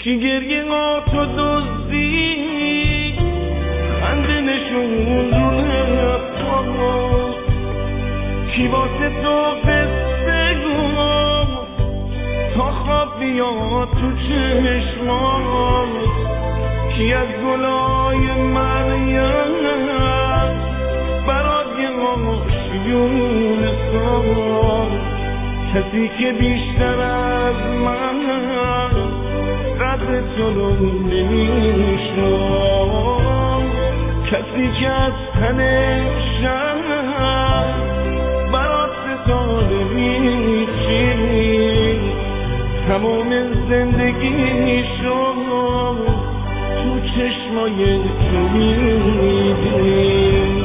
کی گریه تو دزدی خنده نشون رو لب‌هات، کی واسه تو قصه گفت تا خواب بیاد تو چشمات، کی از گلای مریم برات یه آشیون ساخت، کسی که بیشتر از من قدر تو رو نمی‌شناخت، کسی که از تن شهر برات ستاره می‌چینی، تمام زندگیشو تو چشمای تو می‌بینی.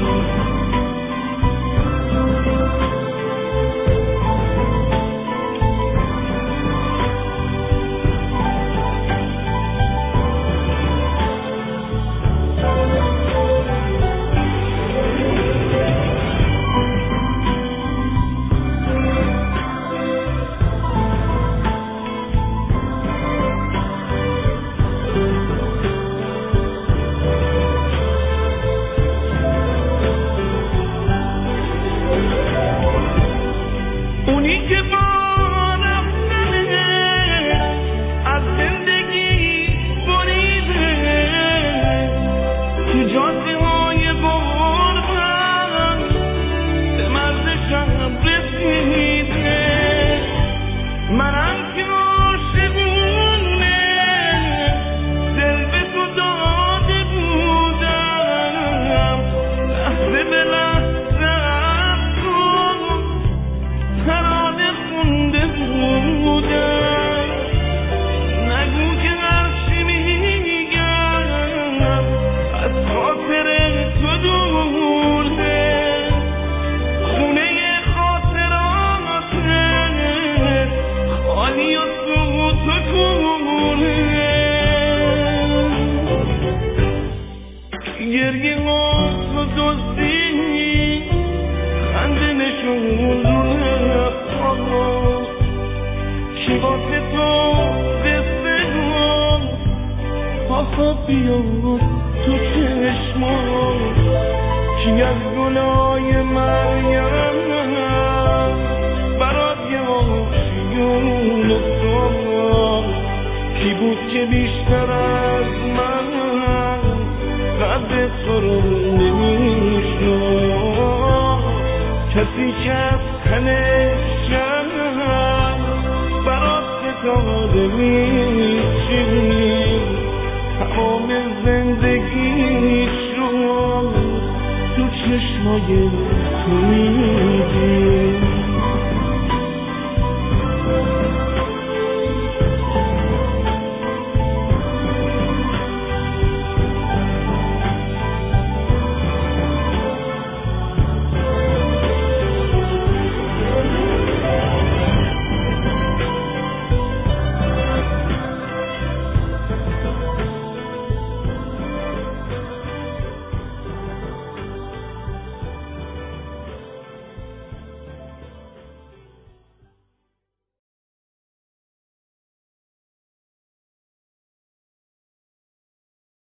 گریه تو دزدی خنده نشون رو لب‌هات، کی واسه تو قصه گفت تا خواب بیاد تو چشمات، کی از گلای مریم برات یه آشیون ساخت، کی بود که بیشتر از من قدر تو رو نمی‌شناخت، کسی که از تن شهر برات ستاره می‌چینی، تمام زندگیش رو تو چشمای تو